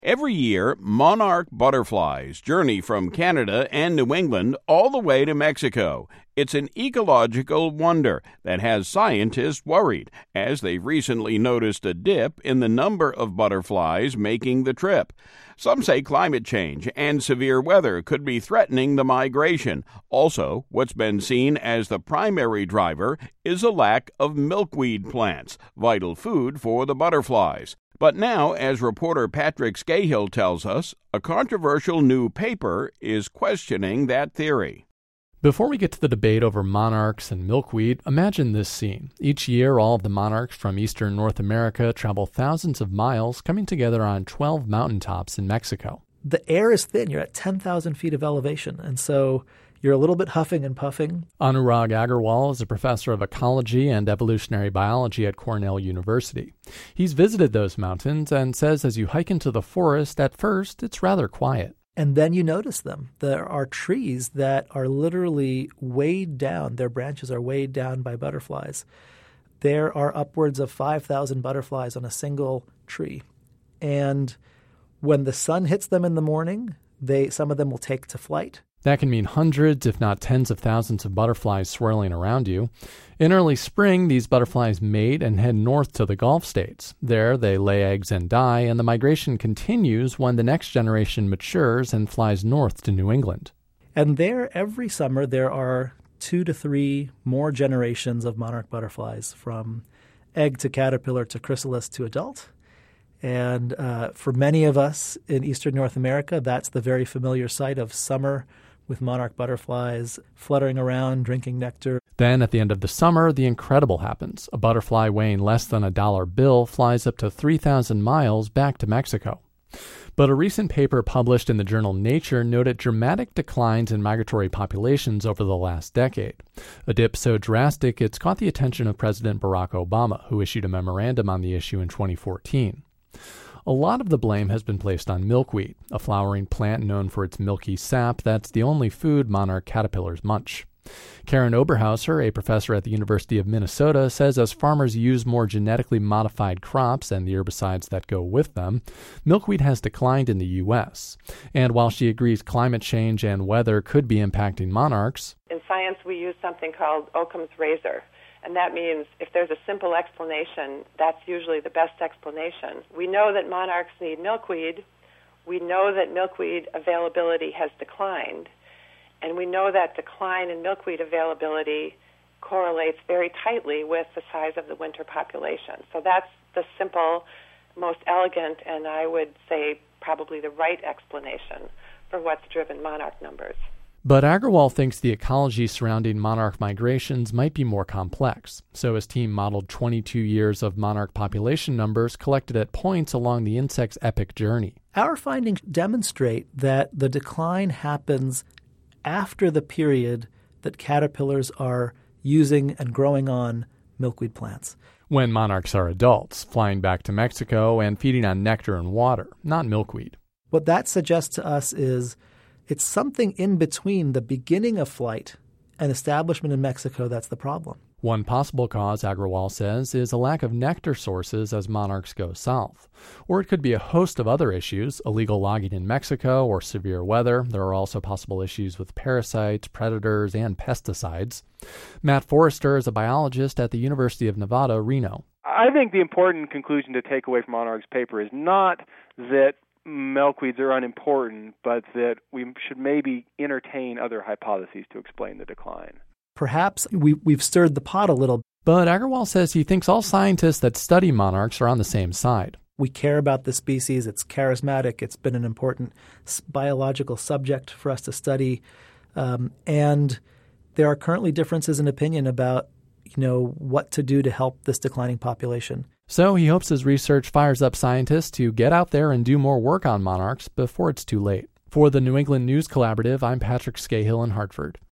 Every year, monarch butterflies journey from Canada and New England all the way to Mexico. It's an ecological wonder that has scientists worried, as they've recently noticed a dip in the number of butterflies making the trip. Some say climate change and severe weather could be threatening the migration. Also, what's been seen as the primary driver is a lack of milkweed plants, vital food for the butterflies. But now, as reporter Patrick Scahill tells us, a controversial new paper is questioning that theory. Before we get to the debate over monarchs and milkweed, imagine this scene. Each year, all of the monarchs from eastern North America travel thousands of miles, coming together on 12 mountaintops in Mexico. The air is thin. You're at 10,000 feet of elevation, and so you're a little bit huffing and puffing. Anurag Agarwal is a professor of ecology and evolutionary biology at Cornell University. He's visited those mountains and says as you hike into the forest, at first, it's rather quiet. And then you notice them. There are trees that are literally weighed down. Their branches are weighed down by butterflies. There are upwards of 5,000 butterflies on a single tree. And when the sun hits them in the morning, some of them will take to flight. That can mean hundreds, if not tens of thousands of butterflies swirling around you. In early spring, these butterflies mate and head north to the Gulf states. There, they lay eggs and die, and the migration continues when the next generation matures and flies north to New England. And there, every summer, there are 2 to 3 more generations of monarch butterflies, from egg to caterpillar to chrysalis to adult. And for many of us in eastern North America, that's the very familiar sight of summer with monarch butterflies fluttering around, drinking nectar. Then, at the end of the summer, the incredible happens. A butterfly weighing less than a dollar bill flies up to 3,000 miles back to Mexico. But a recent paper published in the journal Nature noted dramatic declines in migratory populations over the last decade. A dip so drastic it's caught the attention of President Barack Obama, who issued a memorandum on the issue in 2014. A lot of the blame has been placed on milkweed, a flowering plant known for its milky sap that's the only food monarch caterpillars munch. Karen Oberhauser, a professor at the University of Minnesota, says as farmers use more genetically modified crops and the herbicides that go with them, milkweed has declined in the U.S. And while she agrees climate change and weather could be impacting monarchs, in science we use something called Occam's razor. And that means if there's a simple explanation, that's usually the best explanation. We know that monarchs need milkweed. We know that milkweed availability has declined. And we know that decline in milkweed availability correlates very tightly with the size of the winter population. So that's the simple, most elegant, and I would say probably the right explanation for what's driven monarch numbers. But Agarwal thinks the ecology surrounding monarch migrations might be more complex. So his team modeled 22 years of monarch population numbers collected at points along the insect's epic journey. Our findings demonstrate that the decline happens after the period that caterpillars are using and growing on milkweed plants. When monarchs are adults, flying back to Mexico and feeding on nectar and water, not milkweed. What that suggests to us is it's something in between the beginning of flight and establishment in Mexico that's the problem. One possible cause, Agarwal says, is a lack of nectar sources as monarchs go south. Or it could be a host of other issues, illegal logging in Mexico or severe weather. There are also possible issues with parasites, predators, and pesticides. Matt Forrester is a biologist at the University of Nevada, Reno. I think the important conclusion to take away from Anurag's paper is not that milkweeds are unimportant, but that we should maybe entertain other hypotheses to explain the decline. Perhaps we've stirred the pot a little. But Agarwal says he thinks all scientists that study monarchs are on the same side. We care about the species. It's charismatic. It's been an important biological subject for us to study. And there are currently differences in opinion about, what to do to help this declining population. So he hopes his research fires up scientists to get out there and do more work on monarchs before it's too late. For the New England News Collaborative, I'm Patrick Scahill in Hartford.